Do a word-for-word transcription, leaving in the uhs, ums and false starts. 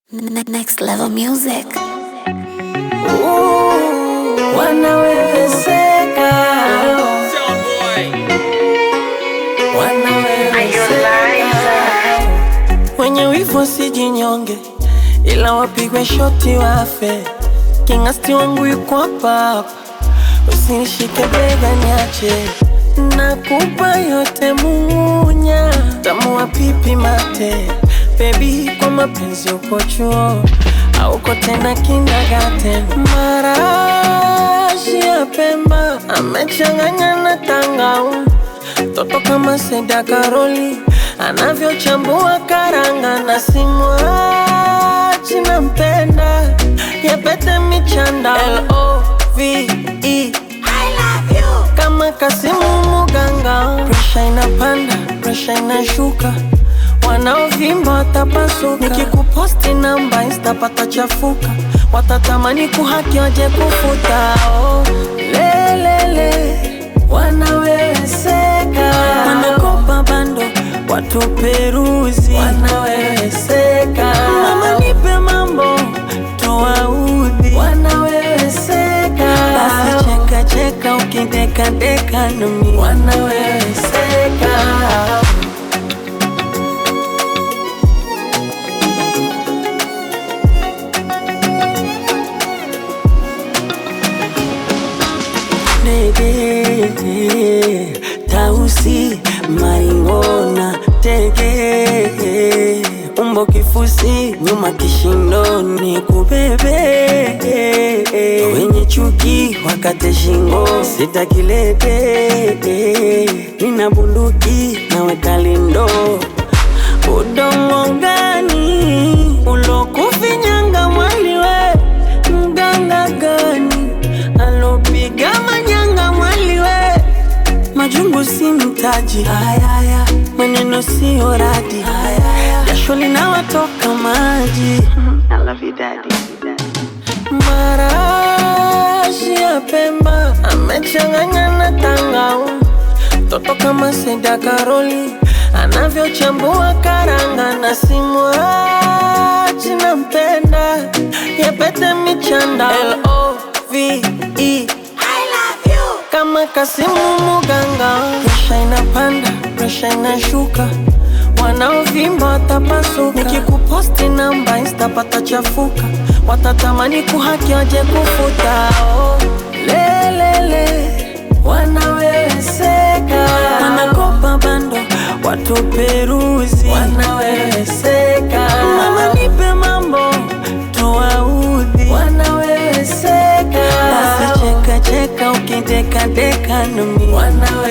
Next level music. Ooh, wanaweweseka, wanaweweseka. Wenye wivu sijinyonge, ila wapigwe shoti wafe. Kingasti wangu yuko hapa hapa, usinishike bega niache. Nakupa yote munya, tamu wa pipi mate. Baby, kwa mapenzi uko chuo, hauko tena kindergarten. Marashi ya Pemba amechanganya na tangauzi, toto kama Seda Karoli anavyochambua karanga. Na simwachi nampenda, yepete michanda L O V E I love you, kama Kasimu Muganga. Pressure inapanda, pressure inashuka, wanaovimba watapasuka. Nikikuposti namba Insta patachafuka, watatamani kuhaki waje kufuta. Oh, lelele, wanaweweseka. Wanakopa bando, watu peruzi, wanaweweseka. Mama nipe mambo, toa udhi, wanaweweseka. Basi cheka cheka ukideka deka nami, wanaweweseka. Nege, tausi, maringona, tege, umbo kifusi, nyuma kishindoni kubebe. Wenye chuki, wakate shingo, sitakilete. Nina bunduki, naweka lindo. Udongo gani, ulokufinyanga mwaliwe? Mganga gani, alopiga manyanga mwaliwe? Majungu si mtaji, ayaya, maneno si oradi, ayaya, jasho linawatoka maji. I love you daddy. Marashi ya Pemba amechanganya na tangauzi, toto kama Seda Karoli anavyochambua karanga. Na simwachi nampenda, yepete michanda L O V E I love you, kama Kasimu Muganga. Pressure inapanda, pressure inashuka, wanaovimba watapasuka. Nikikuposti namba Insta patachafuka, watatamani kuhaki waje kufuta. Oh, lelele, wanaweweseka. Wanakopa bando, watu peruzi, wanaweweseka. Mama nipe mambo, toa udhi, wanaweweseka. Basi cheka cheka ukideka deka nami, wanaweweseka.